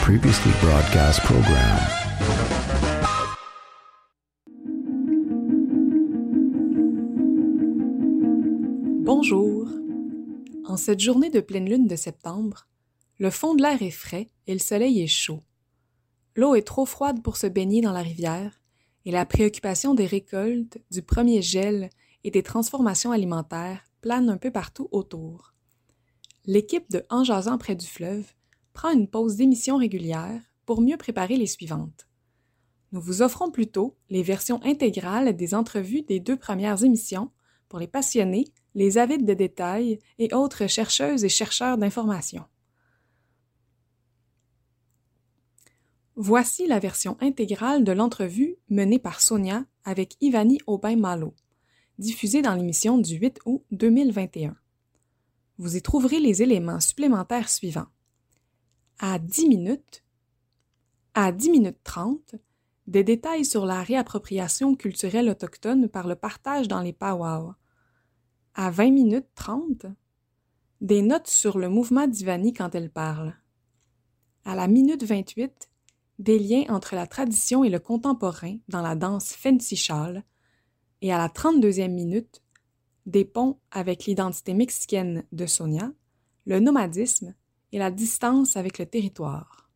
previously broadcast program. Bonjour. En cette journée de pleine lune de septembre, le fond de l'air est frais et le soleil est chaud. L'eau est trop froide pour se baigner dans la rivière et la préoccupation des récoltes, du premier gel et des transformations alimentaires plane un peu partout autour. L'équipe de En jasant près du fleuve prend une pause d'émission régulière pour mieux préparer les suivantes. Nous vous offrons plutôt les versions intégrales des entrevues des 2 premières émissions pour les passionnés, les avides de détails et autres chercheuses et chercheurs d'informations. Voici la version intégrale de l'entrevue menée par Sonia avec Ivani Aubin-Malo, diffusée dans l'émission du 8 août 2021. Vous y trouverez les éléments supplémentaires suivants. À 10 minutes 30, des détails sur la réappropriation culturelle autochtone par le partage dans les powwows. À 20 minutes 30, des notes sur le mouvement d'Ivani quand elle parle. À la minute 28, des liens entre la tradition et le contemporain dans la danse Fancy Shawl. Et à la 32e minute, des ponts avec l'identité mexicaine de Sonia, le nomadisme et la distance avec le territoire.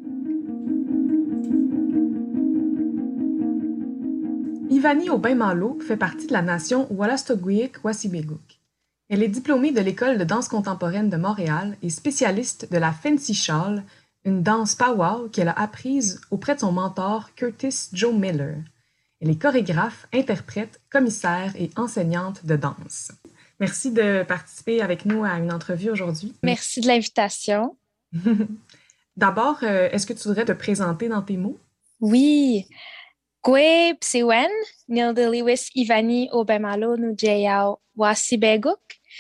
Ivani Aubin-Malo fait partie de la nation Wolastoqiyik-Wassilipiq. Elle est diplômée de l'École de danse contemporaine de Montréal et spécialiste de la Fancy Shawl, une danse powwow qu'elle a apprise auprès de son mentor Curtis Joe Miller. Elle est chorégraphe, interprète, commissaire et enseignante de danse. Merci de participer avec nous à une entrevue aujourd'hui. Merci de l'invitation. D'abord, est-ce que tu voudrais te présenter dans tes mots? Oui. Gwe Psiwen, Nil de Lewis Ivani Aubin-Malo Nujeyao Wassilipiq,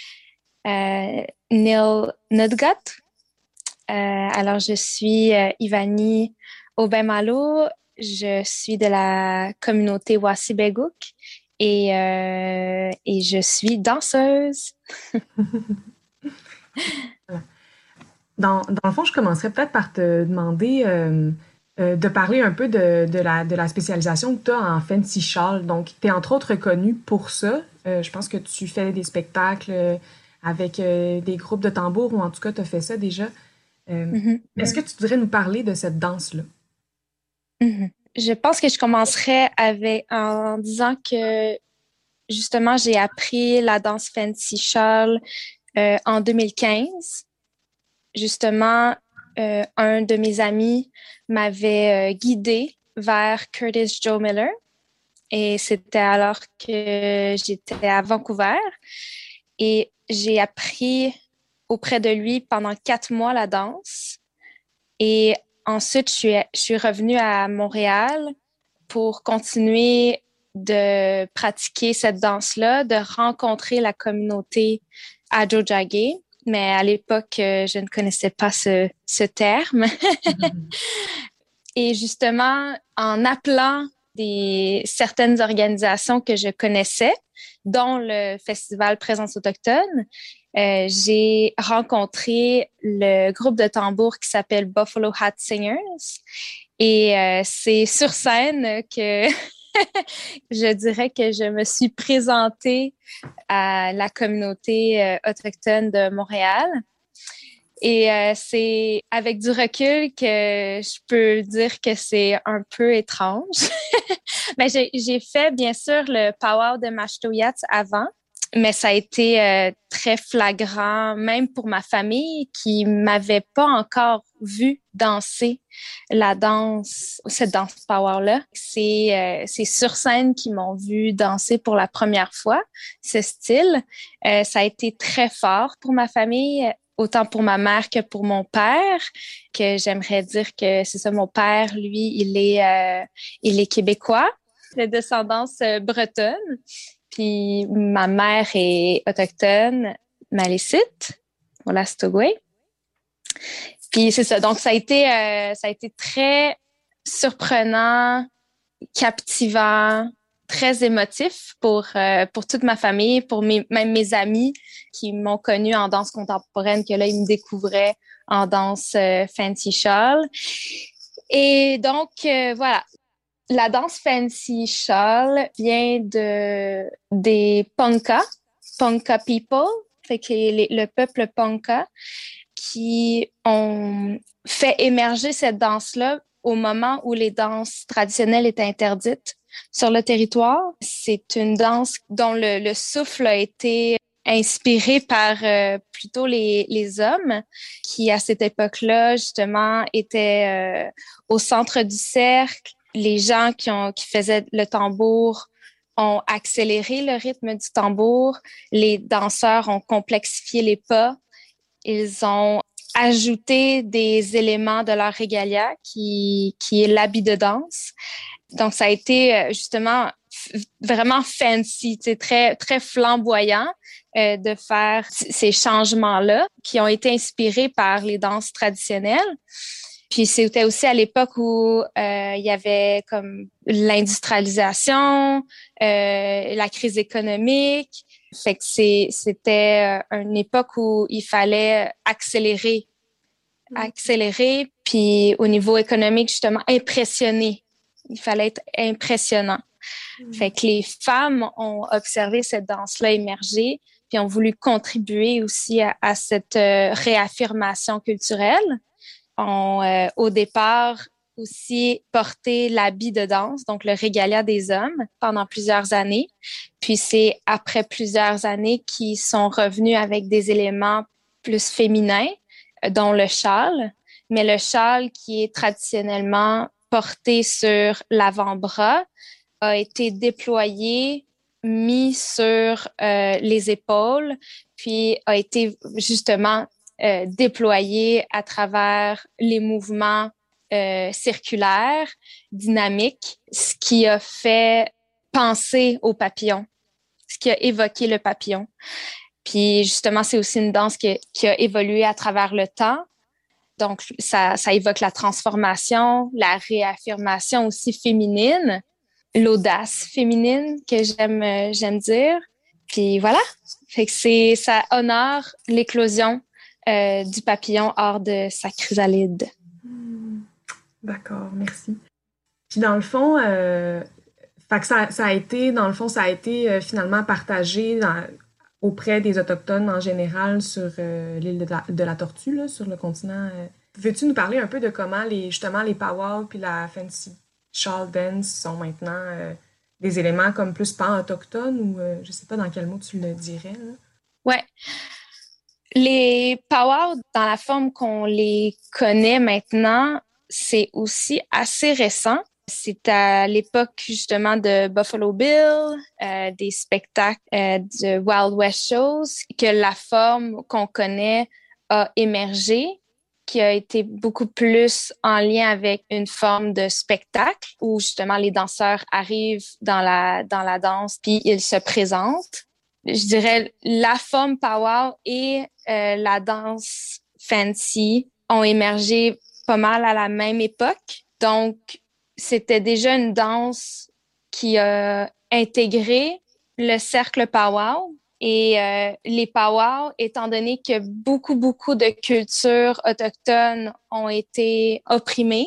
Nil Nudgat. Alors, je suis Ivani Aubin-Malo. Je suis de la communauté Wassilipiq et je suis danseuse. Dans le fond, je commencerais peut-être par te demander de parler un peu de la spécialisation que tu as en Fancy Shawl. Donc, tu es entre autres reconnue pour ça. Je pense que tu fais des spectacles avec des groupes de tambours, ou en tout cas, tu as fait ça déjà. Est-ce que tu voudrais nous parler de cette danse-là? Je pense que je commencerais en disant que, justement, j'ai appris la danse Fancy Shawl en 2015. Justement, un de mes amis m'avait guidée vers Curtis Joe Miller et c'était alors que j'étais à Vancouver et j'ai appris auprès de lui pendant 4 mois la danse et ensuite je suis revenue à Montréal pour continuer de pratiquer cette danse-là, de rencontrer la communauté Adjo-Djagé. Mais à l'époque, je ne connaissais pas ce terme. Et justement, en appelant certaines organisations que je connaissais, dont le Festival Présence autochtone, j'ai rencontré le groupe de tambour qui s'appelle Buffalo Hat Singers. Et c'est sur scène que je dirais que je me suis présentée à la communauté autochtone de Montréal. Et c'est avec du recul que je peux dire que c'est un peu étrange. Mais j'ai fait, bien sûr, le powwow de Mashtoyats avant, mais ça a été très flagrant, même pour ma famille qui m'avait pas encore vu danser cette danse powwow-là. C'est sur scène qu'ils m'ont vu danser pour la première fois, ce style. Ça a été très fort pour ma famille, autant pour ma mère que pour mon père, que j'aimerais dire que c'est ça, mon père, lui, il est québécois, de descendance bretonne. Puis ma mère est autochtone, malécite, Wolastoqiyik. Puis c'est ça. Donc ça a été très surprenant, captivant, très émotif pour toute ma famille, pour même mes amis qui m'ont connue en danse contemporaine, que là, ils me découvraient en danse Fancy Shawl. Et donc, voilà. La danse Fancy Shawl vient des Ponca people, fait que le peuple Ponca, qui ont fait émerger cette danse-là au moment où les danses traditionnelles étaient interdites sur le territoire. C'est une danse dont le souffle a été inspiré par plutôt les hommes qui, à cette époque-là, justement, étaient au centre du cercle. Les gens qui faisaient le tambour ont accéléré le rythme du tambour. Les danseurs ont complexifié les pas. Ils ont ajouté des éléments de leur régalia qui est l'habit de danse. Donc, ça a été justement vraiment fancy, très, très flamboyant de faire ces changements-là qui ont été inspirés par les danses traditionnelles. Puis c'était aussi à l'époque où il y avait comme l'industrialisation, la crise économique. Fait que c'était une époque où il fallait accélérer, puis au niveau économique, justement, impressionner. Il fallait être impressionnant. Fait que les femmes ont observé cette danse-là émerger, puis ont voulu contribuer aussi à cette réaffirmation culturelle. Ont au départ aussi porté l'habit de danse, donc le régalia des hommes, pendant plusieurs années. Puis c'est après plusieurs années qu'ils sont revenus avec des éléments plus féminins, dont le châle. Mais le châle qui est traditionnellement porté sur l'avant-bras a été déployé, mis sur les épaules, puis a été justement déployé à travers les mouvements circulaires, dynamiques, ce qui a fait penser au papillon, ce qui a évoqué le papillon. Puis justement, c'est aussi une danse qui a évolué à travers le temps. Donc, ça évoque la transformation, la réaffirmation aussi féminine, l'audace féminine que j'aime dire. Puis voilà, fait que ça honore l'éclosion du papillon hors de sa chrysalide. D'accord, merci. Puis dans le fond, fait que ça a été finalement partagé auprès des Autochtones en général sur l'île de la Tortue, là, sur le continent. Veux-tu nous parler un peu de comment justement les powwows puis la Fancy Shawl Dance sont maintenant des éléments comme plus pan-autochtones ou je sais pas dans quel mot tu le dirais, là? Ouais. Les powwows, dans la forme qu'on les connaît maintenant, c'est aussi assez récent. C'est à l'époque justement de Buffalo Bill, des spectacles de Wild West Shows, que la forme qu'on connaît a émergé, qui a été beaucoup plus en lien avec une forme de spectacle où justement les danseurs arrivent dans la danse puis ils se présentent. Je dirais la forme powwow et la danse fancy ont émergé pas mal à la même époque. Donc, c'était déjà une danse qui a intégré le cercle powwow. Et les powwows, étant donné que beaucoup de cultures autochtones ont été opprimées,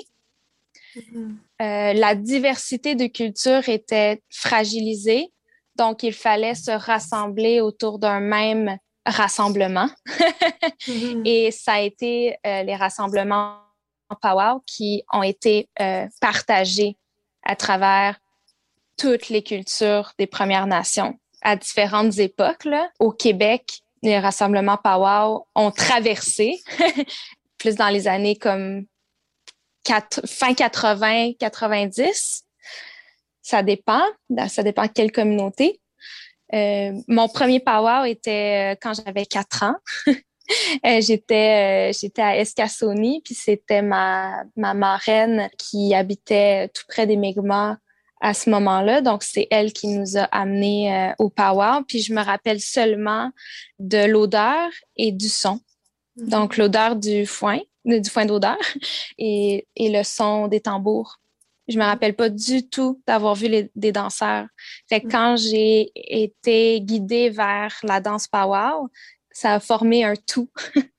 la diversité de cultures était fragilisée. Donc, il fallait se rassembler autour d'un même rassemblement. Et ça a été les rassemblements powwow qui ont été partagés à travers toutes les cultures des Premières Nations à différentes époques. Là. Au Québec, les rassemblements powwow ont traversé, plus dans les années comme fin 80, 90. Ça dépend de quelle communauté. Mon premier powwow était quand j'avais 4 ans. J'étais à Escassonie, puis c'était ma marraine qui habitait tout près des Mi'kmaq à ce moment-là. Donc, c'est elle qui nous a amenés au powwow. Puis je me rappelle seulement de l'odeur et du son. Donc, l'odeur du foin d'odeur et le son des tambours. Je me rappelle pas du tout d'avoir vu des danseurs. Fait que quand j'ai été guidée vers la danse powwow, ça a formé un tout.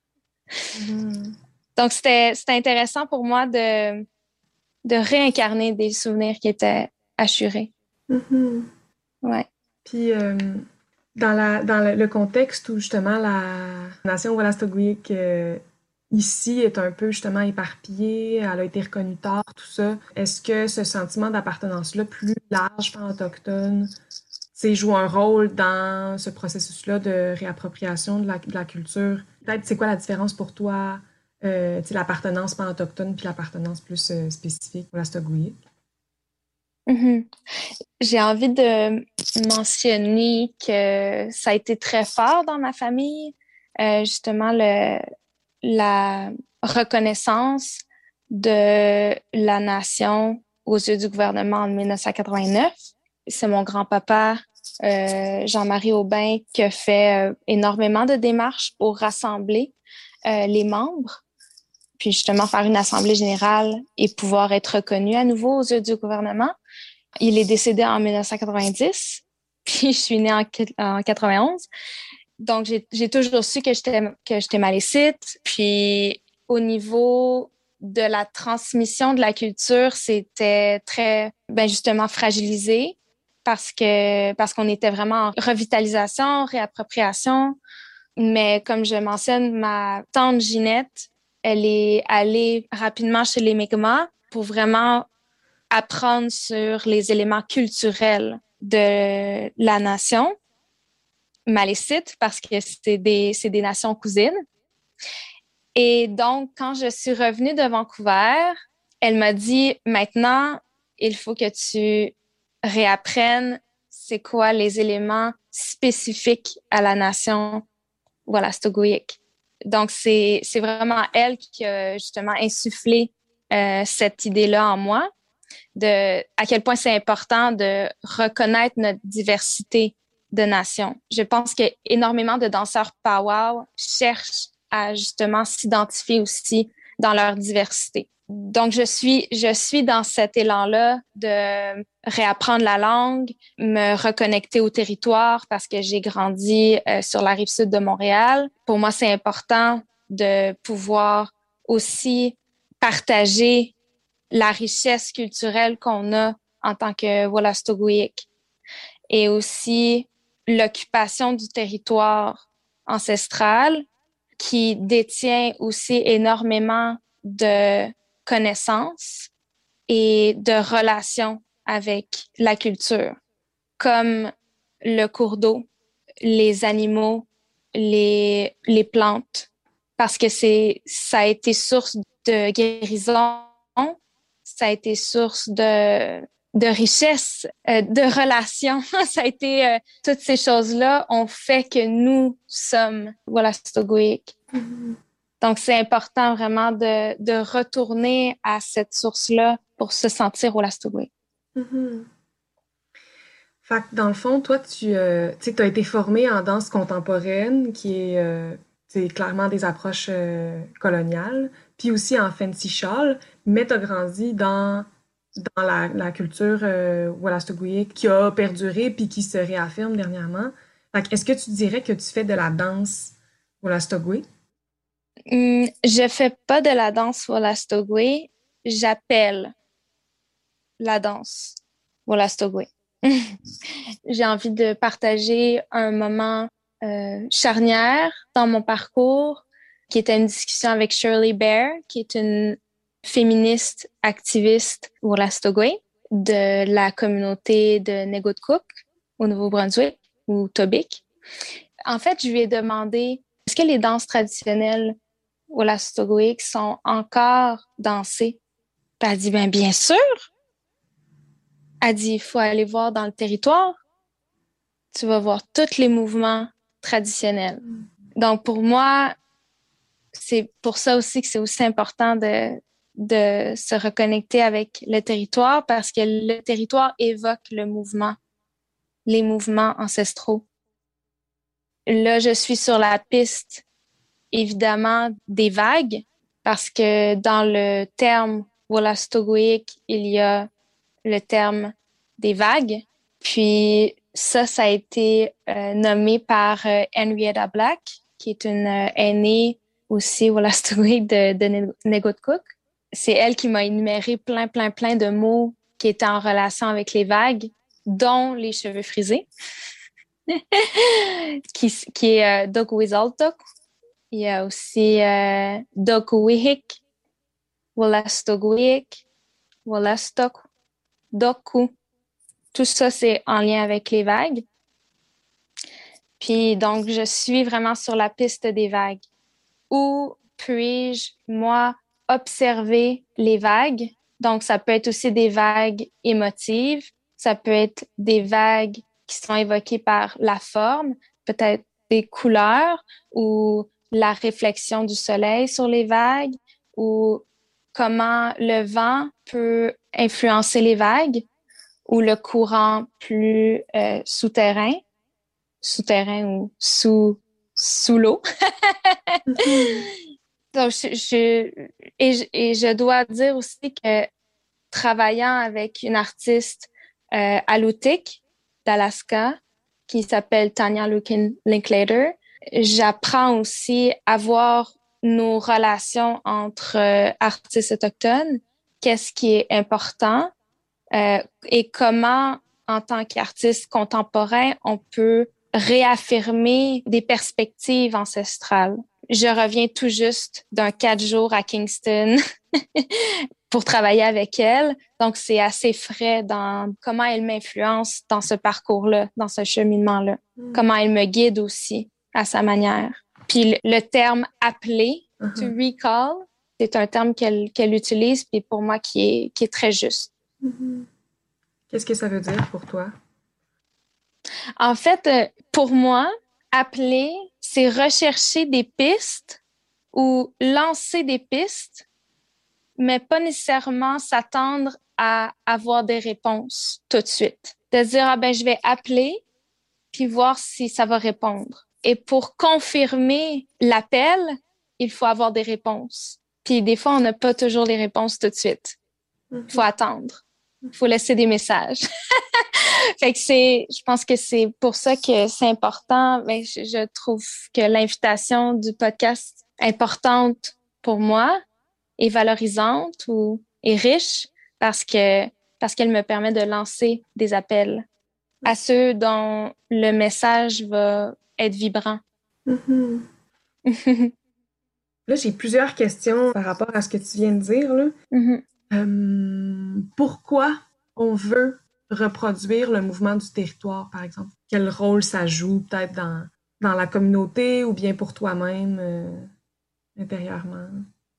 Donc, c'était intéressant pour moi de réincarner des souvenirs qui étaient assurés. Ouais. Puis, dans le contexte où justement la nation Wolastoqiyik ici est un peu justement éparpillée, elle a été reconnue tard, tout ça, est-ce que ce sentiment d'appartenance-là plus large, pan-autochtone, joue un rôle dans ce processus-là de réappropriation de la culture? Peut-être, c'est quoi la différence pour toi, l'appartenance pan-autochtone puis l'appartenance plus spécifique Wolastoqiyik? J'ai envie de mentionner que ça a été très fort dans ma famille, justement la reconnaissance de la nation aux yeux du gouvernement en 1989. C'est mon grand-papa, Jean-Marie Aubin, qui a fait énormément de démarches pour rassembler les membres, puis justement faire une assemblée générale et pouvoir être reconnu à nouveau aux yeux du gouvernement. Il est décédé en 1990, puis je suis née en 91. Donc, j'ai toujours su que j'étais malécite. Puis, au niveau de la transmission de la culture, c'était très, justement, fragilisé parce qu'on était vraiment en revitalisation, réappropriation. Mais comme je mentionne, ma tante Ginette, elle est allée rapidement chez les Mi'kmaq pour vraiment apprendre sur les éléments culturels de la nation malécite parce que c'est des nations cousines. Et donc, quand je suis revenue de Vancouver, elle m'a dit, maintenant, il faut que tu réapprennes c'est quoi les éléments spécifiques à la nation Wolastoqiyik. Donc, c'est vraiment elle qui a justement insufflé cette idée-là en moi, de à quel point c'est important de reconnaître notre diversité de nations. Je pense que énormément de danseurs powwow cherchent à justement s'identifier aussi dans leur diversité. Donc, je suis dans cet élan-là de réapprendre la langue, me reconnecter au territoire parce que j'ai grandi sur la rive sud de Montréal. Pour moi, c'est important de pouvoir aussi partager la richesse culturelle qu'on a en tant que Wolastoqiyik et aussi l'occupation du territoire ancestral qui détient aussi énormément de connaissances et de relations avec la culture, comme le cours d'eau, les animaux, les plantes, parce que ça a été source de guérison, ça a été source de richesse, de relations. Ça a été toutes ces choses-là ont fait que nous sommes Wolastoqiyik. Donc, c'est important vraiment de retourner à cette source-là pour se sentir Wolastoqiyik. Fait que dans le fond, toi, tu as été formée en danse contemporaine, qui est clairement des approches coloniales, puis aussi en fancy shawl, mais tu as grandi dans la culture Wolastoqiyik qui a perduré puis qui se réaffirme dernièrement. Fait que est-ce que tu dirais que tu fais de la danse Wolastoqiyik? Je fais pas de la danse Wolastoqiyik, j'appelle la danse Wolastoqiyik. J'ai envie de partager un moment charnière dans mon parcours qui était une discussion avec Shirley Bear, qui est une féministe activiste Wolastoqiyik de la communauté de Negutkuk au Nouveau-Brunswick ou Tobique. En fait, je lui ai demandé est-ce que les danses traditionnelles Wolastoqiyik sont encore dansées? Puis elle a dit bien sûr. Elle dit il faut aller voir dans le territoire. Tu vas voir tous les mouvements traditionnels. Donc pour moi, c'est pour ça aussi que c'est aussi important de se reconnecter avec le territoire parce que le territoire évoque les mouvements ancestraux. Là, je suis sur la piste, évidemment, des vagues parce que dans le terme Wolastoqiyik, il y a le terme des vagues. Puis ça a été nommé par Henrietta Black, qui est une aînée aussi Wolastoqiyik de Negotkuk. C'est elle qui m'a énuméré plein de mots qui étaient en relation avec les vagues, dont les cheveux frisés, qui est Dokwizeltok. Il y a aussi Dokuwihik, Wolastoqiyik, Wolastok, Doku. Tout ça, c'est en lien avec les vagues. Puis donc, je suis vraiment sur la piste des vagues. Où puis-je, moi, observer les vagues? Donc, ça peut être aussi des vagues émotives. Ça peut être des vagues qui sont évoquées par la forme, peut-être des couleurs ou la réflexion du soleil sur les vagues ou comment le vent peut influencer les vagues ou le courant plus souterrain ou sous l'eau. Donc, je dois dire aussi que travaillant avec une artiste aleutique d'Alaska qui s'appelle Tanya Linklater, j'apprends aussi à voir nos relations entre artistes autochtones, qu'est-ce qui est important et comment, en tant qu'artiste contemporain, on peut réaffirmer des perspectives ancestrales. Je reviens tout juste d'un 4 jours à Kingston pour travailler avec elle. Donc, c'est assez frais dans comment elle m'influence dans ce parcours-là, dans ce cheminement-là. Comment elle me guide aussi à sa manière. Puis le terme « appeler », « to recall », c'est un terme qu'elle utilise, puis pour moi, qui est très juste. Qu'est-ce que ça veut dire pour toi? En fait, pour moi, appeler, c'est rechercher des pistes ou lancer des pistes, mais pas nécessairement s'attendre à avoir des réponses tout de suite. De se dire, je vais appeler, puis voir si ça va répondre. Et pour confirmer l'appel, il faut avoir des réponses. Puis des fois, on n'a pas toujours les réponses tout de suite. Il faut attendre. Il faut laisser des messages. Fait que je pense que c'est pour ça que c'est important. Mais je trouve que l'invitation du podcast est importante pour moi, est valorisante est riche parce qu'elle me permet de lancer des appels à ceux dont le message va être vibrant. Là, j'ai plusieurs questions par rapport à ce que tu viens de dire, là. Pourquoi on veut reproduire le mouvement du territoire, par exemple? Quel rôle ça joue peut-être dans la communauté ou bien pour toi-même intérieurement?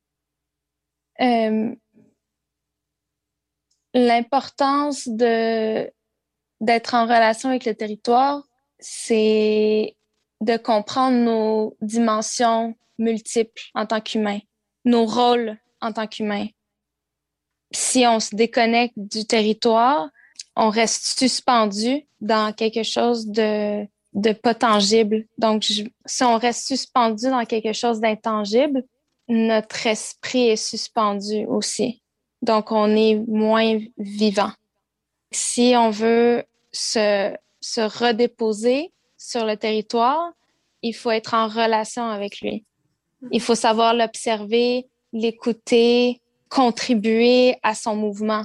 L'importance d'être en relation avec le territoire, c'est de comprendre nos dimensions multiples en tant qu'humain, nos rôles en tant qu'humain. Si on se déconnecte du territoire, on reste suspendu dans quelque chose de pas tangible. Donc, si on reste suspendu dans quelque chose d'intangible, notre esprit est suspendu aussi. Donc, on est moins vivant. Si on veut se redéposer sur le territoire, il faut être en relation avec lui. Il faut savoir l'observer, l'écouter, contribuer à son mouvement.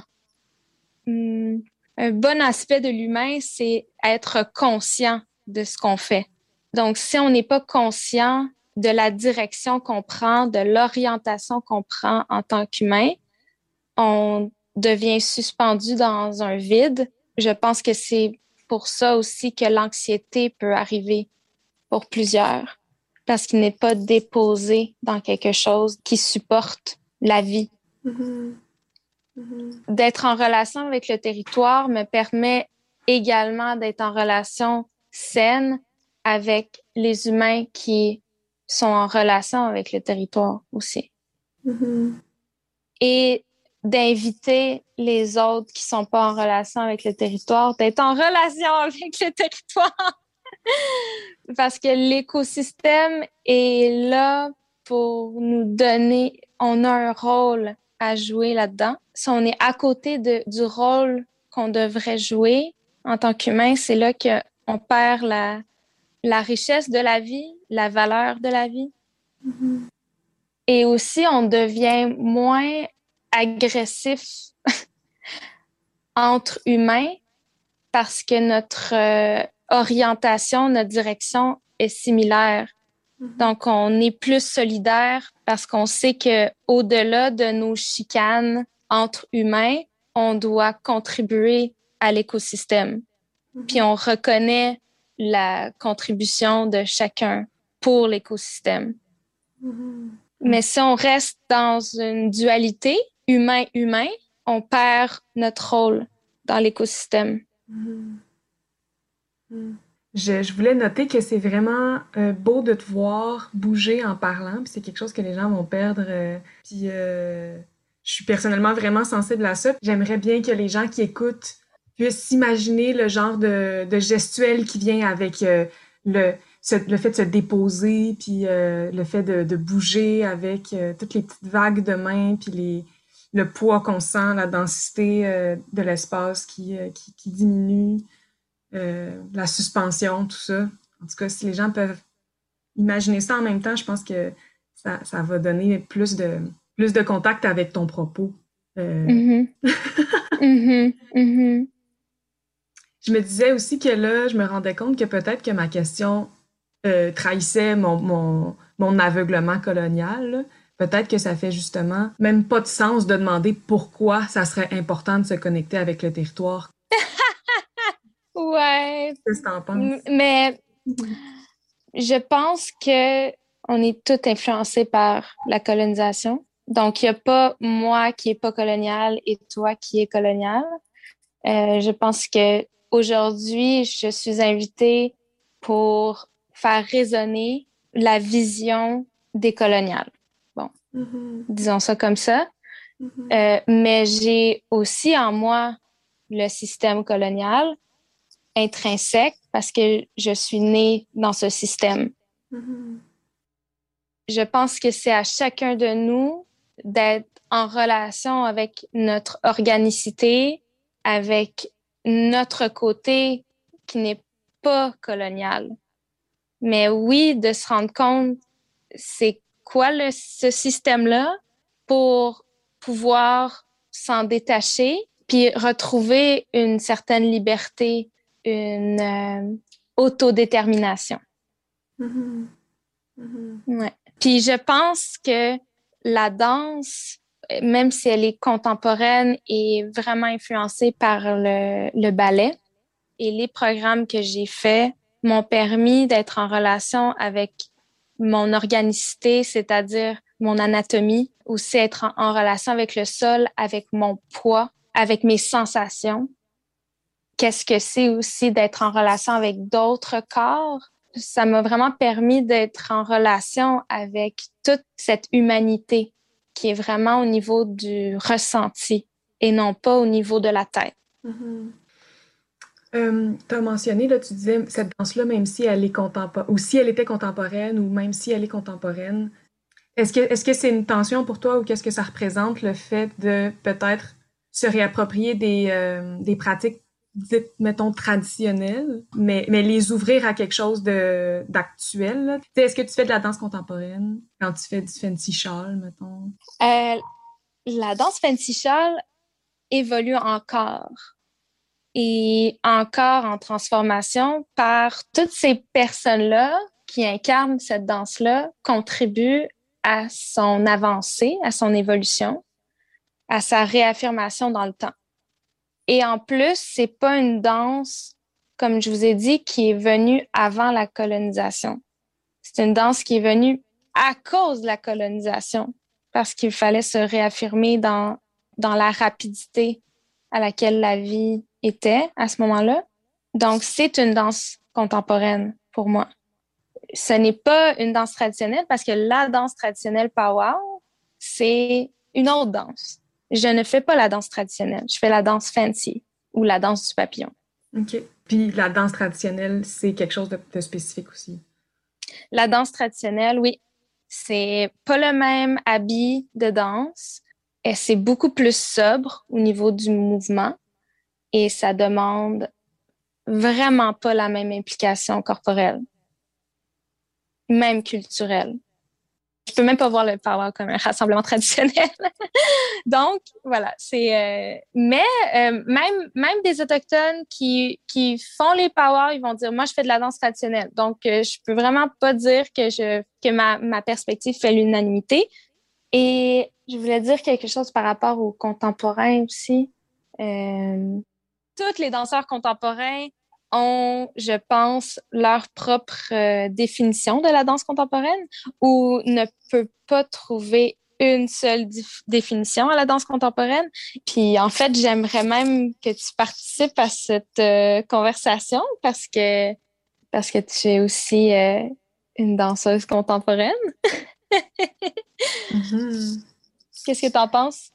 Un bon aspect de l'humain, c'est être conscient de ce qu'on fait. Donc, si on n'est pas conscient de la direction qu'on prend, de l'orientation qu'on prend en tant qu'humain, on devient suspendu dans un vide. Je pense que c'est pour ça aussi que l'anxiété peut arriver pour plusieurs, parce qu'il n'est pas déposé dans quelque chose qui supporte la vie. D'être en relation avec le territoire me permet également d'être en relation saine avec les humains qui sont en relation avec le territoire aussi. Et d'inviter les autres qui sont pas en relation avec le territoire, d'être en relation avec le territoire. Parce que l'écosystème est là pour nous donner, on a un rôle à jouer là-dedans. Si on est à côté du rôle qu'on devrait jouer en tant qu'humain, c'est là qu'on perd la richesse de la vie, la valeur de la vie. Mhm. Et aussi, on devient moins agressif entre humains parce que notre orientation, notre direction est similaire. Donc, on est plus solidaire parce qu'on sait que au-delà de nos chicanes entre humains, on doit contribuer à l'écosystème. Puis on reconnaît la contribution de chacun pour l'écosystème. Mais si on reste dans une dualité humain-humain, on perd notre rôle dans l'écosystème. Je voulais noter que c'est vraiment beau de te voir bouger en parlant, puis c'est quelque chose que les gens vont perdre. Puis je suis personnellement vraiment sensible à ça. J'aimerais bien que les gens qui écoutent puissent s'imaginer le genre de gestuelle qui vient avec le fait de se déposer, puis le fait de bouger avec toutes les petites vagues de mains, puis le poids qu'on sent, la densité de l'espace qui diminue. La suspension, tout ça. En tout cas, si les gens peuvent imaginer ça en même temps, je pense que ça va donner plus de contact avec ton propos. Je me disais aussi que là, je me rendais compte que peut-être que ma question trahissait mon aveuglement colonial. Là. Peut-être que ça fait justement même pas de sens de demander pourquoi ça serait important de se connecter avec le territoire. Ouais. Qu'est-ce que t'en penses? Mais je pense que on est tous influencés par la colonisation. Donc, il n'y a pas moi qui est pas colonial et toi qui est colonial. Je pense que aujourd'hui, je suis invitée pour faire résonner la vision décoloniale. Bon, disons ça comme ça. Mais j'ai aussi en moi le système colonial intrinsèque parce que je suis née dans ce système. Je pense que c'est à chacun de nous d'être en relation avec notre organicité, avec notre côté qui n'est pas colonial. Mais oui, de se rendre compte c'est quoi ce système-là pour pouvoir s'en détacher puis retrouver une certaine liberté, une autodétermination. Ouais. Puis je pense que la danse, même si elle est contemporaine, est vraiment influencée par le ballet. Et les programmes que j'ai faits m'ont permis d'être en relation avec mon organicité, c'est-à-dire mon anatomie, aussi être en relation avec le sol, avec mon poids, avec mes sensations. Qu'est-ce que c'est aussi d'être en relation avec d'autres corps? Ça m'a vraiment permis d'être en relation avec toute cette humanité qui est vraiment au niveau du ressenti et non pas au niveau de la tête. Tu as mentionné, là, tu disais, cette danse-là, même si elle est contemporaine, ou si elle était contemporaine, ou même si elle est contemporaine, est-ce que c'est une tension pour toi ou qu'est-ce que ça représente le fait de peut-être se réapproprier des pratiques dites, mettons, traditionnelles, mais les ouvrir à quelque chose d'actuel? Là? Est-ce que tu fais de la danse contemporaine quand tu fais du fancy shawl, mettons? La danse fancy shawl évolue encore et encore en transformation par toutes ces personnes-là qui incarnent cette danse-là, contribuent à son avancée, à son évolution, à sa réaffirmation dans le temps. Et en plus, c'est pas une danse, comme je vous ai dit, qui est venue avant la colonisation. C'est une danse qui est venue à cause de la colonisation, parce qu'il fallait se réaffirmer dans la rapidité à laquelle la vie était à ce moment-là. Donc, c'est une danse contemporaine pour moi. Ce n'est pas une danse traditionnelle parce que la danse traditionnelle powwow, c'est une autre danse. Je ne fais pas la danse traditionnelle. Je fais la danse fancy ou la danse du papillon. OK. Puis la danse traditionnelle, c'est quelque chose de spécifique aussi. La danse traditionnelle, oui. C'est pas le même habit de danse. Et c'est beaucoup plus sobre au niveau du mouvement. et ça demande vraiment pas la même implication corporelle, même culturelle. Je peux même pas voir le powwow comme un rassemblement traditionnel. Donc, voilà, même des Autochtones qui font les powwows, ils vont dire, moi, je fais de la danse traditionnelle. Donc, je peux vraiment pas dire que ma perspective fait l'unanimité. Et je voulais dire quelque chose par rapport aux contemporains aussi. Tous les danseurs contemporains ont, je pense, leur propre définition de la danse contemporaine ou ne peut pas trouver une seule définition à la danse contemporaine. Puis en fait, j'aimerais même que tu participes à cette conversation parce que tu es aussi une danseuse contemporaine. Mm-hmm. Qu'est-ce que tu en penses?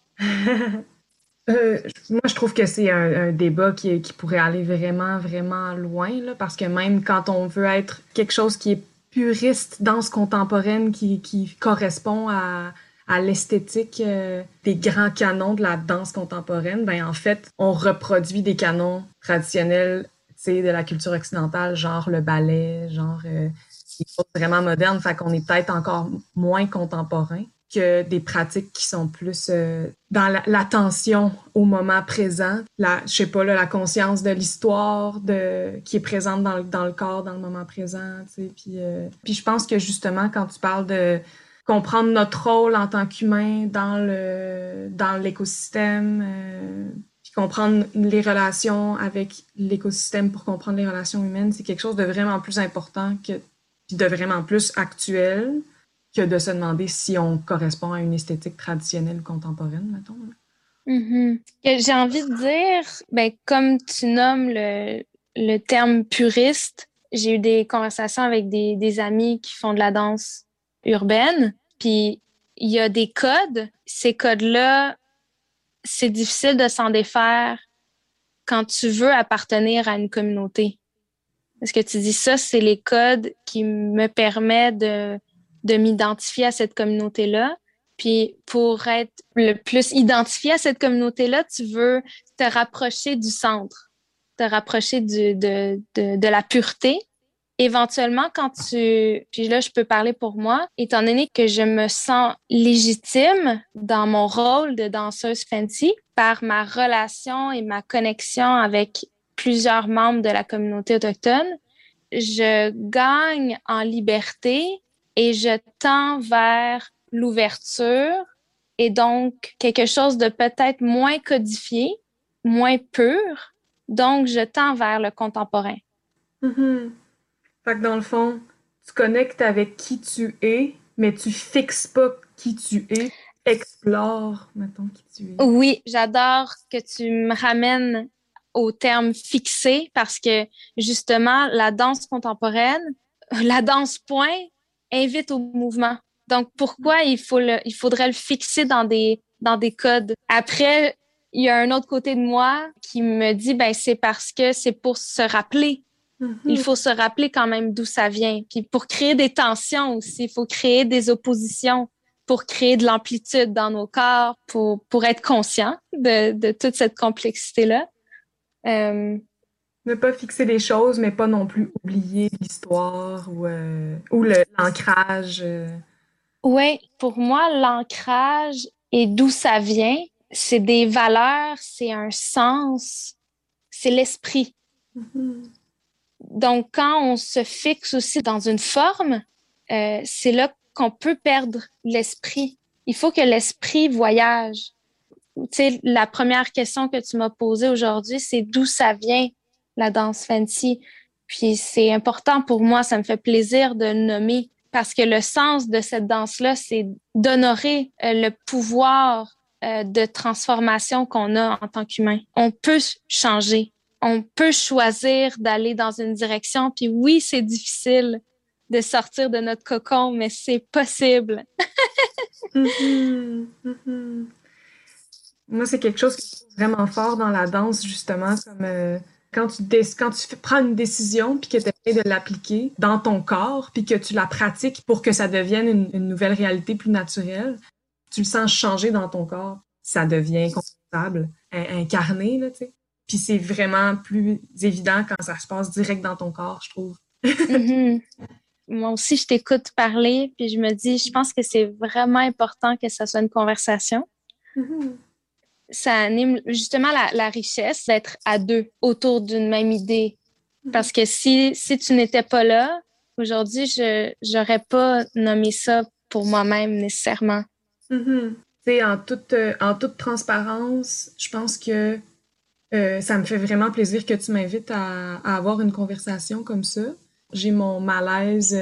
Moi, je trouve que c'est un débat qui pourrait aller vraiment, vraiment loin, là, parce que même quand on veut être quelque chose qui est puriste, danse contemporaine, qui correspond à l'esthétique des grands canons de la danse contemporaine, ben en fait, on reproduit des canons traditionnels, tu sais, de la culture occidentale, genre le ballet, genre des choses vraiment modernes, fait qu'on est peut-être encore moins contemporain que des pratiques qui sont plus dans l'attention au moment présent, je sais pas, là, la conscience de l'histoire qui est présente dans le corps, dans le moment présent, tu sais, puis je pense que justement, quand tu parles de comprendre notre rôle en tant qu'humain dans l'écosystème, puis comprendre les relations avec l'écosystème pour comprendre les relations humaines, c'est quelque chose de vraiment plus important puis de vraiment plus actuel que de se demander si on correspond à une esthétique traditionnelle ou contemporaine, mettons. Mm-hmm. J'ai envie de dire, ben, comme tu nommes le terme puriste, j'ai eu des conversations avec des amis qui font de la danse urbaine, puis il y a des codes. Ces codes-là, c'est difficile de s'en défaire quand tu veux appartenir à une communauté. Est-ce que tu dis ça, c'est les codes qui me permettent de m'identifier à cette communauté-là. Puis pour être le plus identifié à cette communauté-là, tu veux te rapprocher du centre, te rapprocher de la pureté. Éventuellement, puis là, je peux parler pour moi, étant donné que je me sens légitime dans mon rôle de danseuse fancy par ma relation et ma connexion avec plusieurs membres de la communauté autochtone, je gagne en liberté et je tends vers l'ouverture et donc quelque chose de peut-être moins codifié, moins pur. Donc, je tends vers le contemporain. Mm-hmm. Fait que dans le fond, tu connectes avec qui tu es, mais tu fixes pas qui tu es. Explore, mettons, qui tu es. Oui, j'adore que tu me ramènes au terme fixé parce que justement, la danse contemporaine, la danse point, invite au mouvement. Donc, pourquoi il faudrait le fixer dans des codes? Après, il y a un autre côté de moi qui me dit, ben, c'est parce que c'est pour se rappeler. Mm-hmm. Il faut se rappeler quand même d'où ça vient. Puis pour créer des tensions aussi, il faut créer des oppositions pour créer de l'amplitude dans nos corps, pour être conscient de toute cette complexité-là. Ne pas fixer les choses, mais pas non plus oublier l'histoire ou l'ancrage. Oui, pour moi, l'ancrage et d'où ça vient, c'est des valeurs, c'est un sens, c'est l'esprit. Mm-hmm. Donc, quand on se fixe aussi dans une forme, c'est là qu'on peut perdre l'esprit. Il faut que l'esprit voyage. Tu sais, la première question que tu m'as posée aujourd'hui, c'est d'où ça vient, la danse fancy. Puis c'est important pour moi, ça me fait plaisir de le nommer parce que le sens de cette danse-là, c'est d'honorer le pouvoir de transformation qu'on a en tant qu'humain. On peut changer. On peut choisir d'aller dans une direction. Puis oui, c'est difficile de sortir de notre cocon, mais c'est possible. Mm-hmm. Mm-hmm. Moi, c'est quelque chose qui est vraiment fort dans la danse, justement, comme quand tu prends une décision puis que tu essaies de l'appliquer dans ton corps puis que tu la pratiques pour que ça devienne une nouvelle réalité plus naturelle, tu le sens changer dans ton corps. Ça devient confortable, incarné, là, tu sais. Puis c'est vraiment plus évident quand ça se passe direct dans ton corps, je trouve. Mm-hmm. Moi aussi, je t'écoute parler, puis je me dis, je pense que c'est vraiment important que ça soit une conversation. Mm-hmm. Ça anime justement la richesse d'être à deux autour d'une même idée. Parce que si tu n'étais pas là, aujourd'hui, je n'aurais pas nommé ça pour moi-même nécessairement. Mm-hmm. Tu sais, en toute transparence, je pense que ça me fait vraiment plaisir que tu m'invites à avoir une conversation comme ça. J'ai mon malaise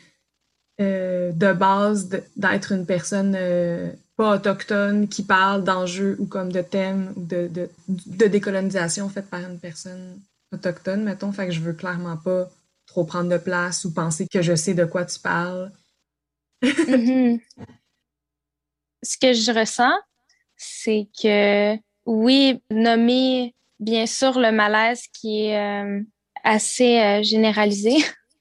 de base d'être une personne pas autochtone qui parle d'enjeux ou comme de thèmes ou de décolonisation faite par une personne autochtone, mettons. Fait que je veux clairement pas trop prendre de place ou penser que je sais de quoi tu parles. Mm-hmm. Ce que je ressens, c'est que oui, nommer bien sûr le malaise qui est assez généralisé,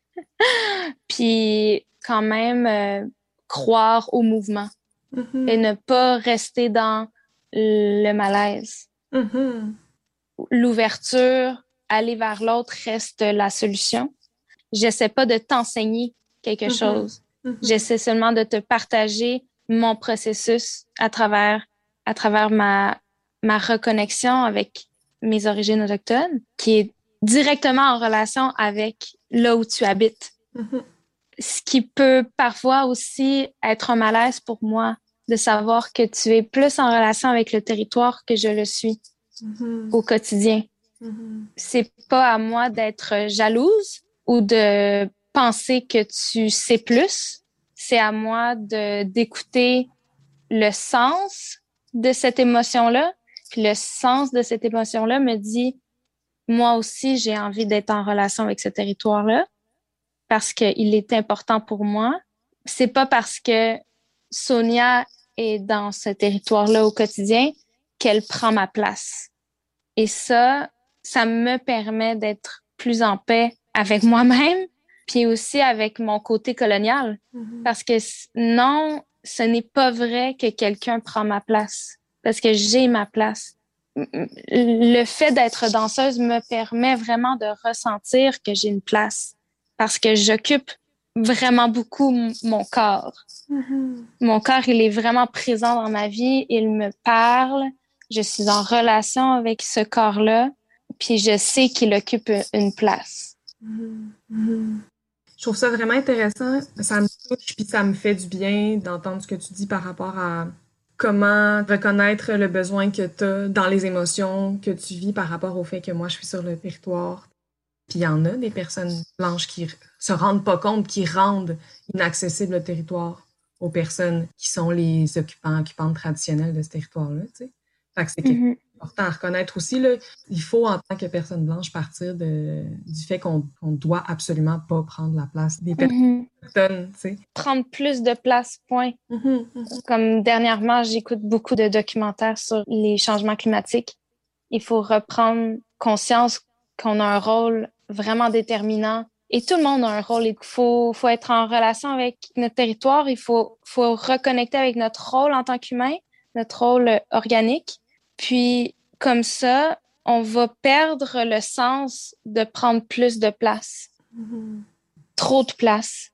puis quand même croire au mouvement et ne pas rester dans le malaise. Mm-hmm. L'ouverture, aller vers l'autre reste la solution. J'essaie pas de t'enseigner quelque chose. J'essaie seulement de te partager mon processus à travers ma reconnexion avec mes origines autochtones, qui est directement en relation avec là où tu habites. Ce qui peut parfois aussi être un malaise pour moi de savoir que tu es plus en relation avec le territoire que je le suis au quotidien. C'est pas à moi d'être jalouse ou de penser que tu sais plus. C'est à moi d'écouter le sens de cette émotion-là. Puis le sens de cette émotion-là me dit, moi aussi, j'ai envie d'être en relation avec ce territoire-là parce qu'il est important pour moi. C'est pas parce que Sonia est dans ce territoire-là au quotidien qu'elle prend ma place. Et ça me permet d'être plus en paix avec moi-même, puis aussi avec mon côté colonial. Parce que non, ce n'est pas vrai que quelqu'un prend ma place, parce que j'ai ma place. Le fait d'être danseuse me permet vraiment de ressentir que j'ai une place, parce que j'occupe vraiment beaucoup mon corps. Mon corps, il est vraiment présent dans ma vie, il me parle, je suis en relation avec ce corps-là, puis je sais qu'il occupe une place. Je trouve ça vraiment intéressant. Ça me touche, puis ça me fait du bien d'entendre ce que tu dis par rapport à comment reconnaître le besoin que tu as dans les émotions que tu vis par rapport au fait que moi, je suis sur le territoire. Puis il y en a des personnes blanches qui se rendent pas compte, qui rendent inaccessible le territoire aux personnes qui sont les occupantes traditionnelles de ce territoire-là, tu sais. Fait que c'est important à reconnaître aussi, là. Il faut, en tant que personne blanche, partir du fait qu'on doit absolument pas prendre la place des personnes autochtones, tu sais. Prendre plus de place, point. Comme dernièrement, j'écoute beaucoup de documentaires sur les changements climatiques. Il faut reprendre conscience qu'on a un rôle vraiment déterminant. Et tout le monde a un rôle. Il faut être en relation avec notre territoire. Il faut reconnecter avec notre rôle en tant qu'humain, notre rôle organique. Puis, comme ça, on va perdre le sens de prendre plus de place. Trop de place.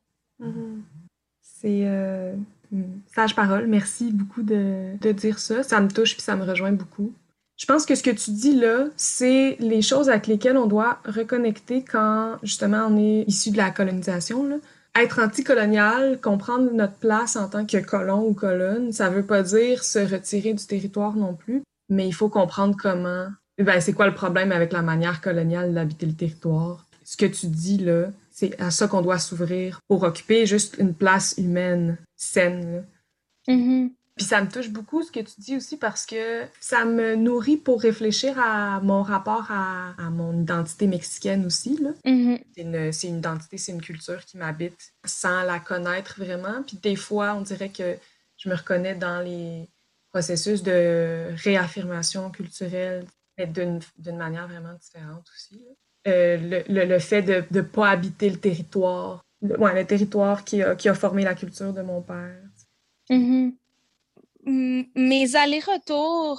C'est sage parole. Merci beaucoup de dire ça. Ça me touche puis ça me rejoint beaucoup. Je pense que ce que tu dis là, c'est les choses avec lesquelles on doit reconnecter quand, justement, on est issu de la colonisation, là. Être anticolonial, comprendre notre place en tant que colon ou colonne, ça veut pas dire se retirer du territoire non plus, mais il faut comprendre comment... c'est quoi le problème avec la manière coloniale d'habiter le territoire. Ce que tu dis là, c'est à ça qu'on doit s'ouvrir pour occuper juste une place humaine saine, là. Puis ça me touche beaucoup ce que tu dis aussi parce que ça me nourrit pour réfléchir à mon rapport à mon identité mexicaine aussi, là. C'est une identité, c'est une culture qui m'habite sans la connaître vraiment. Puis des fois, on dirait que je me reconnais dans les processus de réaffirmation culturelle, mais d'une manière vraiment différente aussi, là. Le fait de ne pas habiter le territoire, le territoire qui a formé la culture de mon père. Mes allers-retours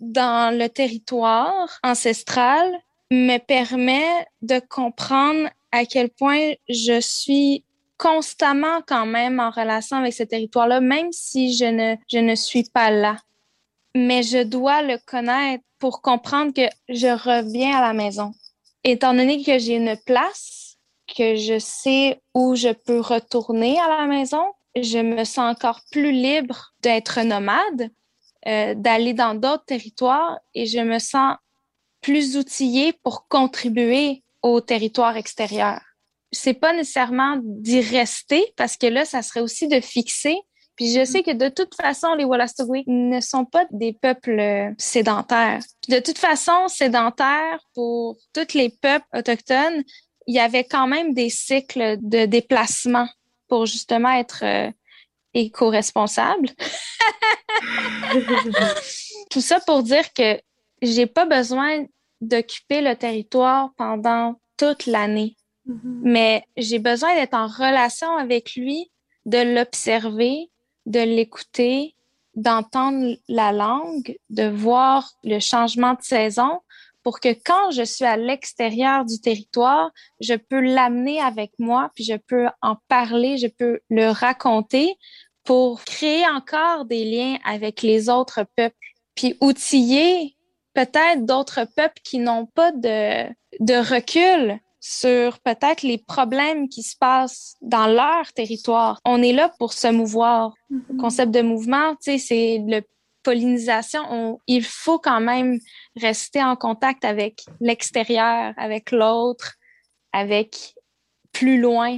dans le territoire ancestral me permet de comprendre à quel point je suis constamment quand même en relation avec ce territoire-là, même si je ne suis pas là. Mais je dois le connaître pour comprendre que je reviens à la maison. Étant donné que j'ai une place, que je sais où je peux retourner à la maison, je me sens encore plus libre d'être nomade, d'aller dans d'autres territoires et je me sens plus outillée pour contribuer au territoire extérieur. C'est pas nécessairement d'y rester parce que là, ça serait aussi de fixer. Puis je sais que de toute façon, les Wolastoqey ne sont pas des peuples sédentaires. Puis de toute façon, sédentaires pour tous les peuples autochtones, il y avait quand même des cycles de déplacement pour justement être éco-responsable. Tout ça pour dire que j'ai pas besoin d'occuper le territoire pendant toute l'année. Mais j'ai besoin d'être en relation avec lui, de l'observer, de l'écouter, d'entendre la langue, de voir le changement de saison pour que quand je suis à l'extérieur du territoire, je peux l'amener avec moi, puis je peux en parler, je peux le raconter pour créer encore des liens avec les autres peuples, puis outiller peut-être d'autres peuples qui n'ont pas de recul sur peut-être les problèmes qui se passent dans leur territoire. On est là pour se mouvoir. Le concept de mouvement, tu sais, c'est le pollinisation. Il faut quand même rester en contact avec l'extérieur, avec l'autre, avec plus loin.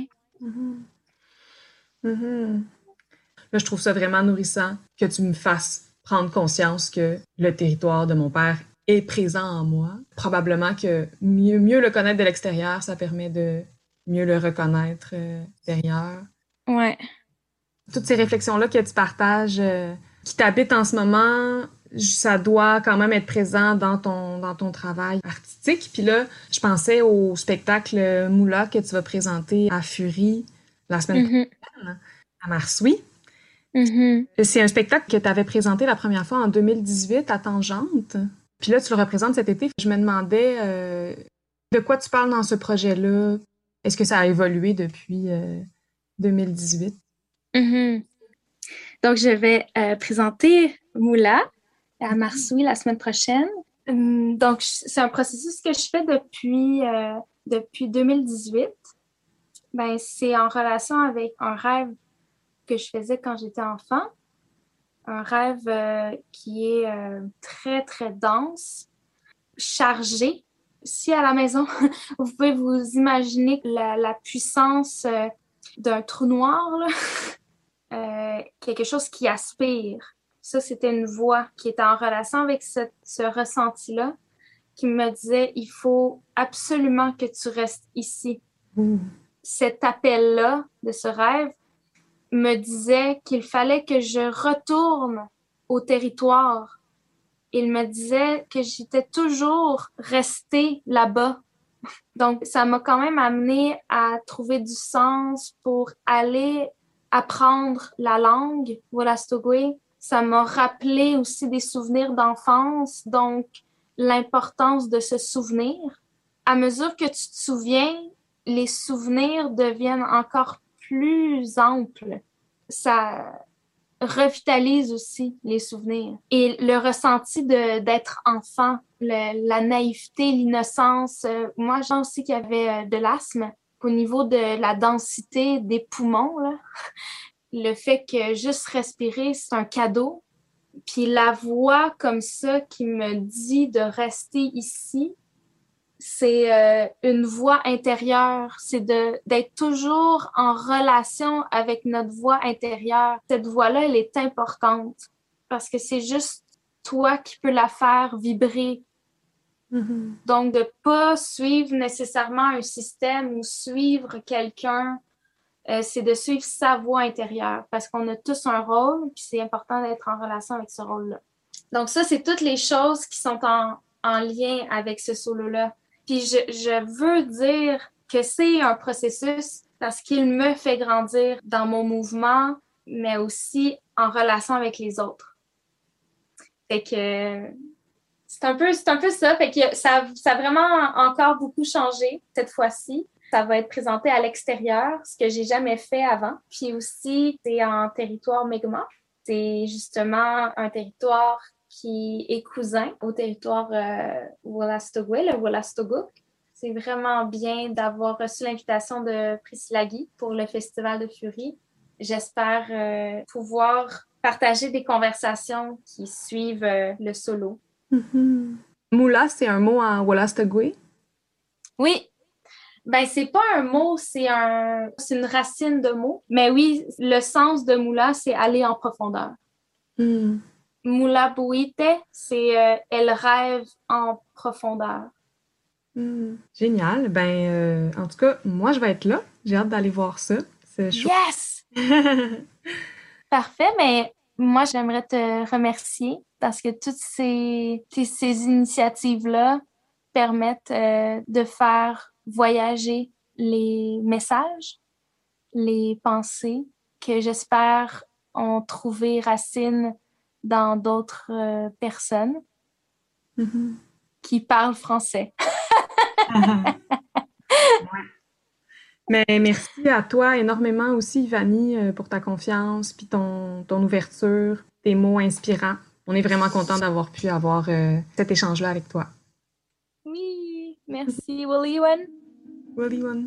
Là, je trouve ça vraiment nourrissant que tu me fasses prendre conscience que le territoire de mon père est présent en moi. Probablement que mieux le connaître de l'extérieur, ça permet de mieux le reconnaître derrière. Ouais. Toutes ces réflexions-là que tu partages, qui t'habitent en ce moment, ça doit quand même être présent dans ton travail artistique. Puis là, je pensais au spectacle Moula que tu vas présenter à Fury la semaine prochaine, à Marsoui. C'est un spectacle que tu avais présenté la première fois en 2018 à Tangente. Puis là, tu le représentes cet été. Je me demandais de quoi tu parles dans ce projet-là. Est-ce que ça a évolué depuis 2018? Donc, je vais présenter Moula à Marsoui la semaine prochaine. Donc, c'est un processus que je fais depuis 2018. Ben, c'est en relation avec un rêve que je faisais quand j'étais enfant. Un rêve qui est très, très dense, chargé. Si à la maison, vous pouvez vous imaginer la puissance d'un trou noir, là. Quelque chose qui aspire. Ça, c'était une voix qui était en relation avec ce ressenti-là, qui me disait, il faut absolument que tu restes ici. Cet appel-là de ce rêve me disait qu'il fallait que je retourne au territoire. Il me disait que j'étais toujours restée là-bas. Donc, ça m'a quand même amené à trouver du sens pour aller apprendre la langue Wolastoqey. Ça m'a rappelé aussi des souvenirs d'enfance, donc l'importance de se souvenir. À mesure que tu te souviens, les souvenirs deviennent encore plus amples. Ça revitalise aussi les souvenirs. Et le ressenti d'être enfant, la naïveté, l'innocence. Moi, j'ai aussi qu'il y avait de l'asthme. Au niveau de la densité des poumons, là, le fait que juste respirer, c'est un cadeau. Puis la voix comme ça qui me dit de rester ici, c'est une voix intérieure, c'est d'être toujours en relation avec notre voix intérieure. Cette voix-là, elle est importante parce que c'est juste toi qui peux la faire vibrer. Donc, de ne pas suivre nécessairement un système ou suivre quelqu'un, c'est de suivre sa voix intérieure parce qu'on a tous un rôle, puis c'est important d'être en relation avec ce rôle-là. Donc, ça, c'est toutes les choses qui sont en lien avec ce solo-là. Puis je veux dire que c'est un processus parce qu'il me fait grandir dans mon mouvement, mais aussi en relation avec les autres. Fait que C'est un peu ça. Fait que ça a vraiment encore beaucoup changé cette fois-ci. Ça va être présenté à l'extérieur, ce que j'ai jamais fait avant. Puis aussi, c'est en territoire Mi'kmaq. C'est justement un territoire qui est cousin au territoire Wolastoqey, le Wolastoquk. C'est vraiment bien d'avoir reçu l'invitation de Priscilla Guy pour le Festival de Fury. J'espère pouvoir partager des conversations qui suivent le solo. Mm-hmm. Moula, c'est un mot en Wolastoqey? Oui. Ben, c'est pas un mot, c'est une racine de mot. Mais oui, le sens de moula, c'est aller en profondeur. Mm. Moula Bouite, c'est elle rêve en profondeur. Mm. Génial. Ben, en tout cas, moi, je vais être là. J'ai hâte d'aller voir ça. C'est chaud. Yes! Parfait, mais moi, j'aimerais te remercier parce que toutes ces initiatives-là permettent de faire voyager les messages, les pensées que j'espère ont trouvé racine dans d'autres personnes qui parlent français. Ouais. Mais merci à toi énormément aussi, Ivani, pour ta confiance, puis ton ouverture, tes mots inspirants. On est vraiment content d'avoir pu avoir cet échange-là avec toi. Oui, merci, Williwan. Williwan.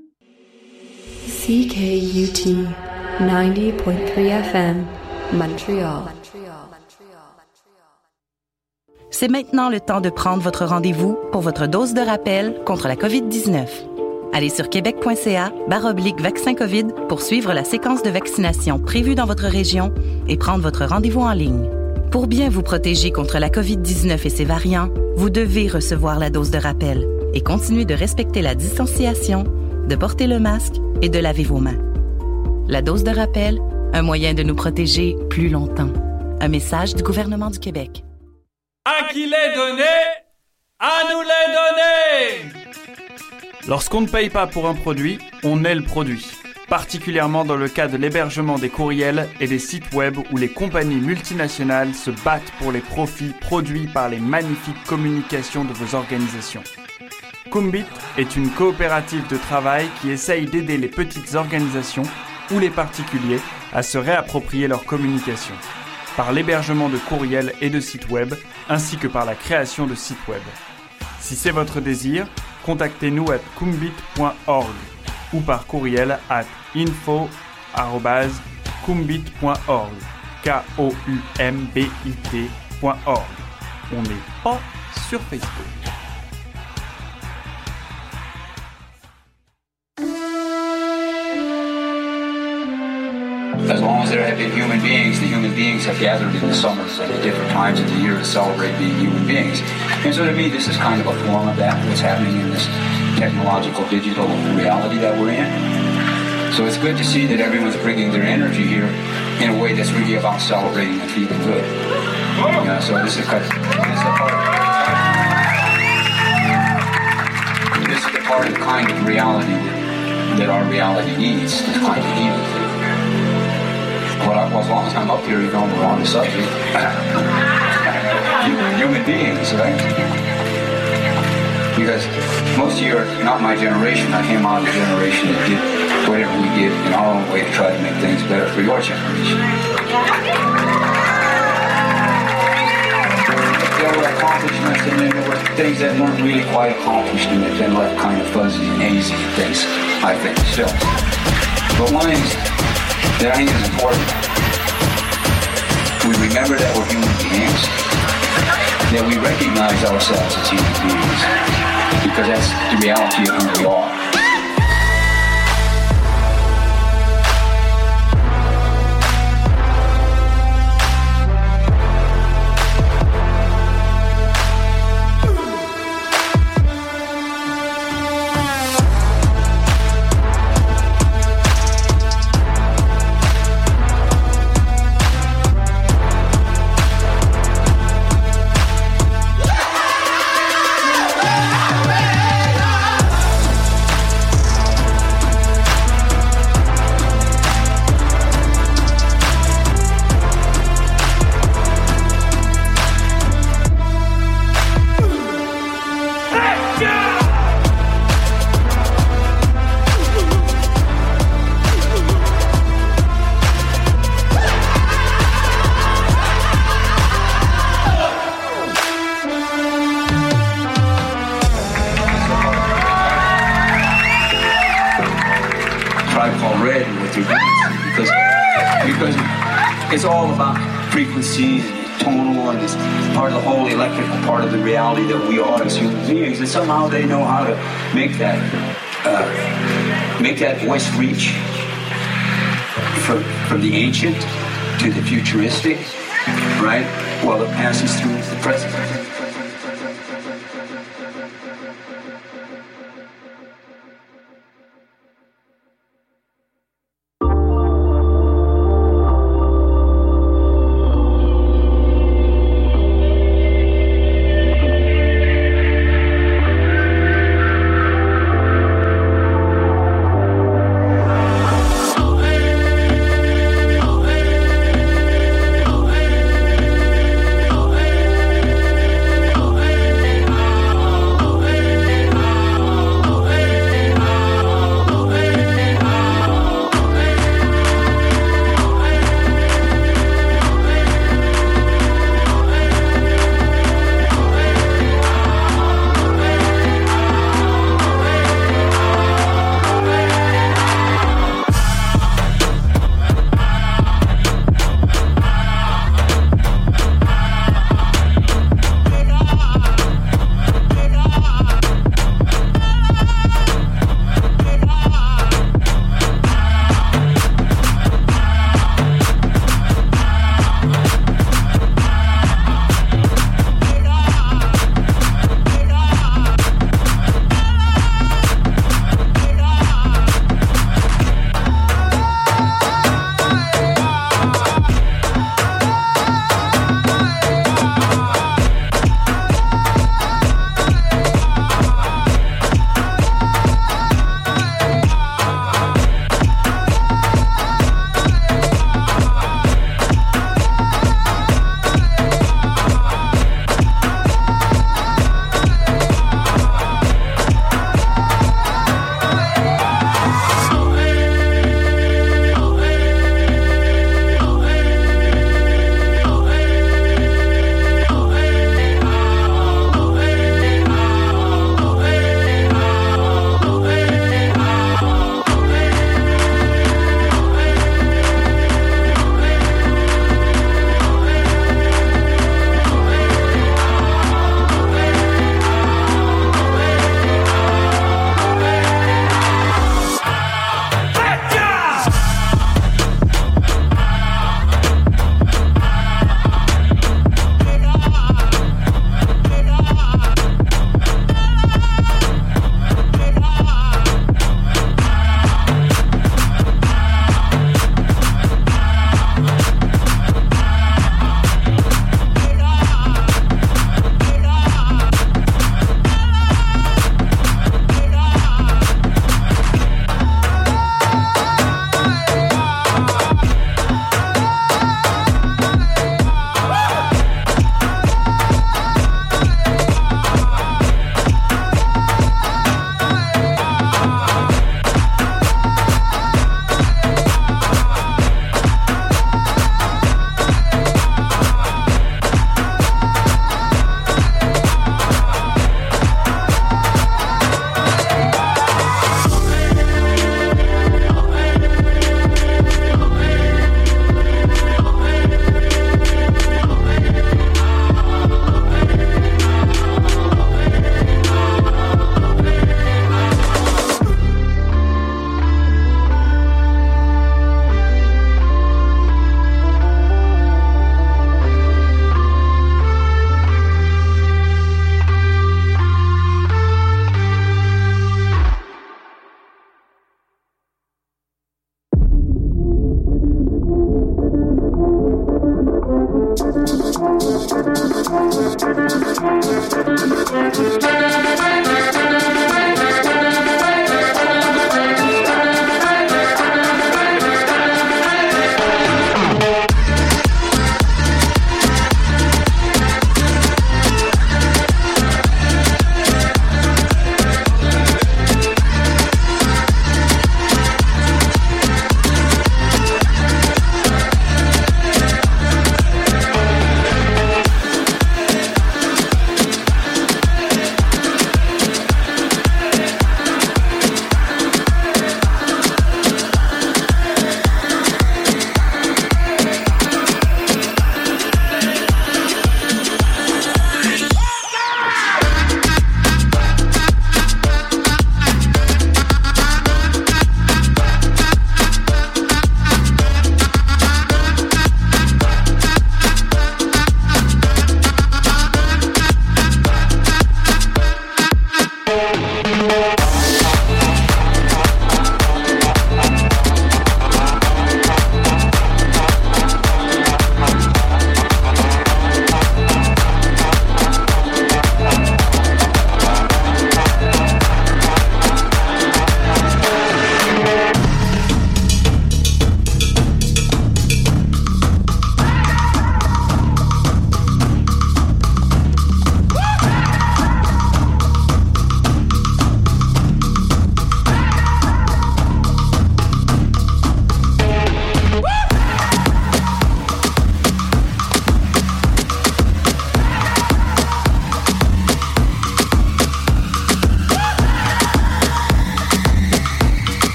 CKUT 90.3 FM, Montreal. C'est maintenant le temps de prendre votre rendez-vous pour votre dose de rappel contre la COVID-19. Allez sur québec.ca/vaccin COVID pour suivre la séquence de vaccination prévue dans votre région et prendre votre rendez-vous en ligne. Pour bien vous protéger contre la COVID-19 et ses variants, vous devez recevoir la dose de rappel et continuer de respecter la distanciation, de porter le masque et de laver vos mains. La dose de rappel, un moyen de nous protéger plus longtemps. Un message du gouvernement du Québec. À qui l'est donné, à nous l'est donné. Lorsqu'on ne paye pas pour un produit, on est le produit. Particulièrement dans le cas de l'hébergement des courriels et des sites web où les compagnies multinationales se battent pour les profits produits par les magnifiques communications de vos organisations. Kumbit est une coopérative de travail qui essaye d'aider les petites organisations ou les particuliers à se réapproprier leur communication, par l'hébergement de courriels et de sites web, ainsi que par la création de sites web. Si c'est votre désir, contactez-nous à kumbit.org ou par courriel à info@kumbit.org. KOUMBIT.org. On n'est pas sur Facebook. As long as there have been human beings, the human beings have gathered in the summers at different times of the year to celebrate being human beings. And so to me, this is kind of a form of that, what's happening in this technological, digital reality that we're in. So it's good to see that everyone's bringing their energy here in a way that's really about celebrating and feeling good. So this is the part of the kind of reality that our reality needs, this kind of healing. Well, as long as I'm up here, we're on the subject. Human beings, right? Because most of you are not my generation. I came out of the generation that did whatever we did in our own way to try to make things better for your generation. There were accomplishments, and then there were things that weren't really quite accomplished, and they've been left kind of fuzzy and hazy things, I think, still. But one thing that I think is important, we remember that we're human beings, that we recognize ourselves as human beings, because that's the reality of who we are. bread and what they're doing, because it's all about frequencies and tonal, and it's part of the whole electrical part of the reality that we are as human beings, and somehow they know how to make that voice reach from the ancient to the futuristic, right, while it passes through the present.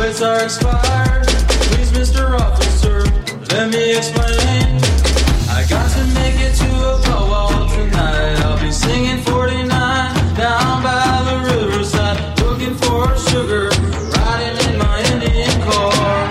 rights are expired. Please, Mr. Officer, let me explain. I got to make it to a powwow tonight. I'll be singing 49 down by the riverside, looking for sugar, riding in my Indian car.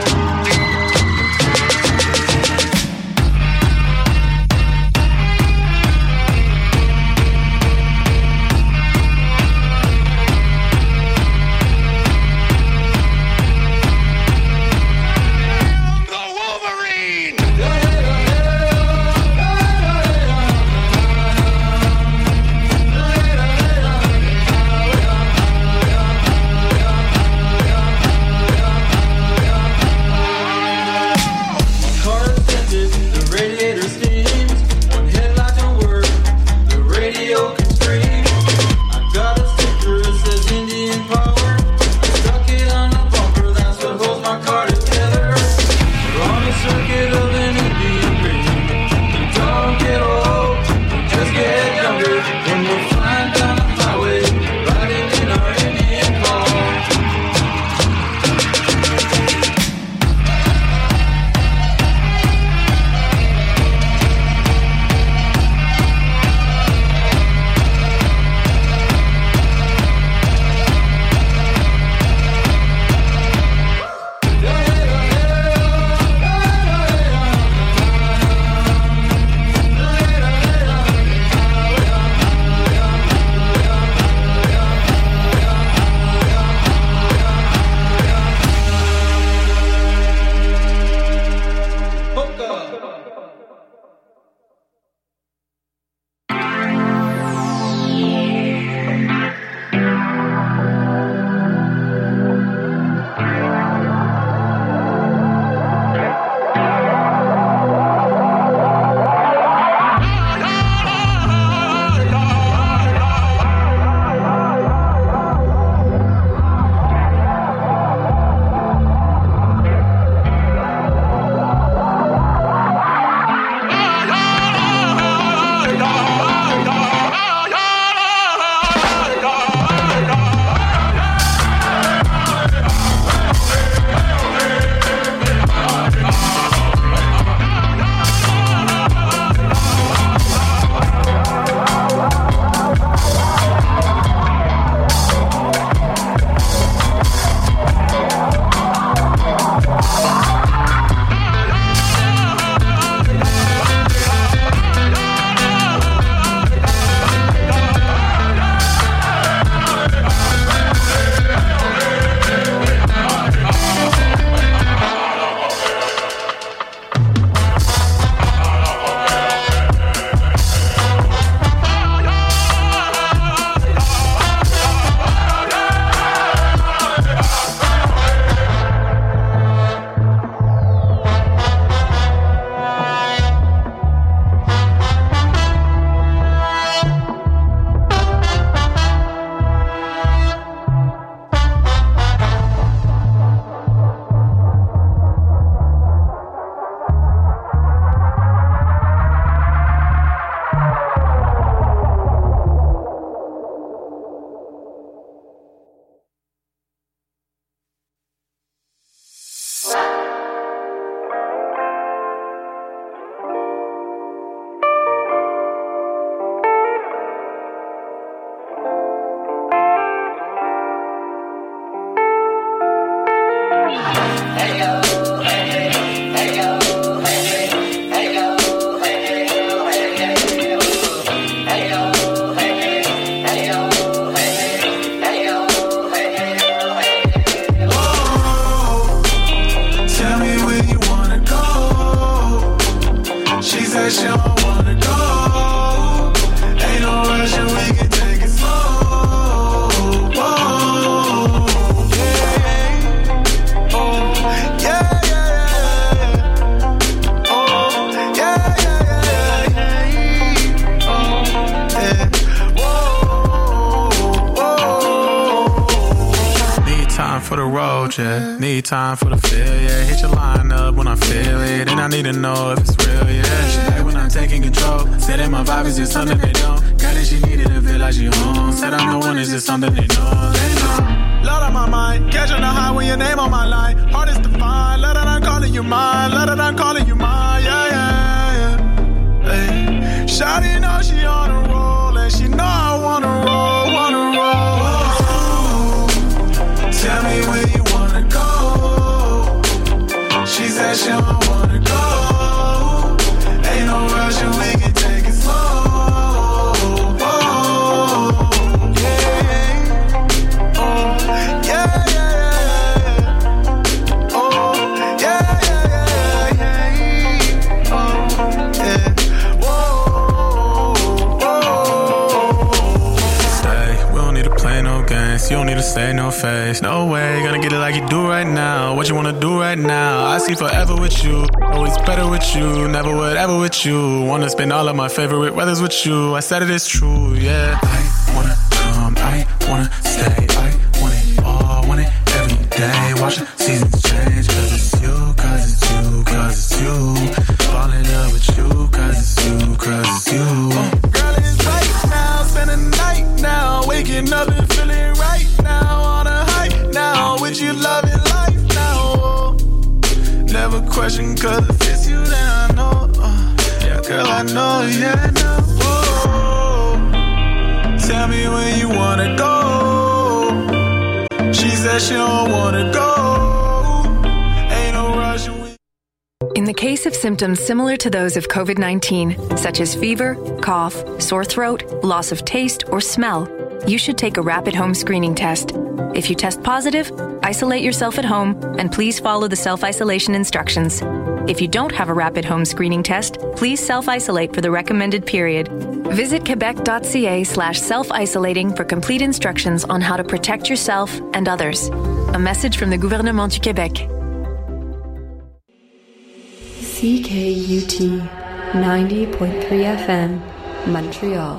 Yeah. Need time for the feel, yeah. Hit your line up when I feel it, and I need to know if it's real, yeah. She like when I'm taking control. Said that my vibe is just something they don't. Got it, she needed to feel like she home. Said I'm the one, is just something they know. They know. Loud on my mind, catching the high when your name on my line. Hardest to find, let it, I'm calling you mine. Let it, I'm calling you mine, yeah, yeah, yeah. Hey. Shawty know she on a roll, and she know I wanna roll, wanna roll. Tell me where you wanna go. She said she don't wanna go. Ain't no rush and we can take it slow. You don't need to say no face, no way. Gonna get it like you do right now. What you wanna do right now? I see forever with you, always better with you, never would ever with you. Wanna spend all of my favorite weathers with you. I said it is true, yeah. I wanna come, I wanna stay, I want it all, want it every day. Watch the seasons change, cause it's you, cause it's you, cause it's you. Fall in love with you, cause it's you, cause it's you. Girl, it's right now, spend the night now, waking up and feeling right now, on a high now, with you loving life now. Never question, cause it fits you, then I know. Yeah, girl, I know, yeah, I know. Tell me where you wanna go. She said she don't wanna go. Ain't no rush. In the case of symptoms similar to those of COVID-19, such as fever, cough, sore throat, loss of taste, or smell, you should take a rapid home screening test. If you test positive, isolate yourself at home and please follow the self-isolation instructions. If you don't have a rapid home screening test, please self-isolate for the recommended period. Visit quebec.ca/self-isolating for complete instructions on how to protect yourself and others. A message from the Gouvernement du Québec. CKUT 90.3 FM, Montreal.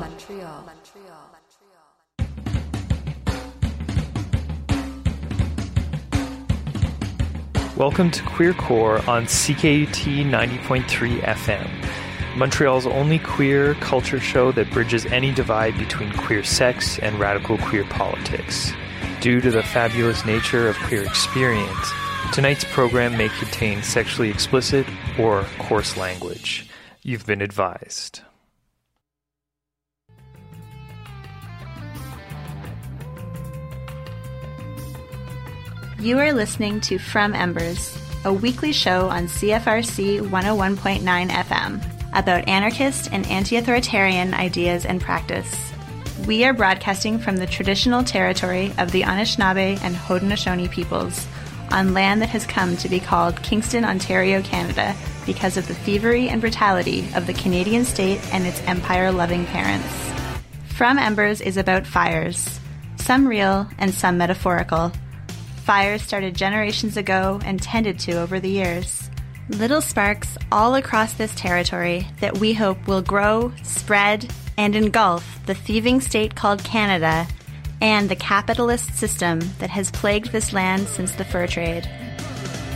Welcome to Queer Core on CKUT 90.3 FM, Montreal's only queer culture show that bridges any divide between queer sex and radical queer politics. Due to the fabulous nature of queer experience, tonight's program may contain sexually explicit or coarse language. You've been advised. You are listening to From Embers, a weekly show on CFRC 101.9 FM about anarchist and anti-authoritarian ideas and practice. We are broadcasting from the traditional territory of the Anishinaabe and Haudenosaunee peoples on land that has come to be called Kingston, Ontario, Canada because of the thievery and brutality of the Canadian state and its empire-loving parents. From Embers is about fires, some real and some metaphorical. Fires started generations ago and tended to over the years. Little sparks all across this territory that we hope will grow, spread, and engulf the thieving state called Canada and the capitalist system that has plagued this land since the fur trade.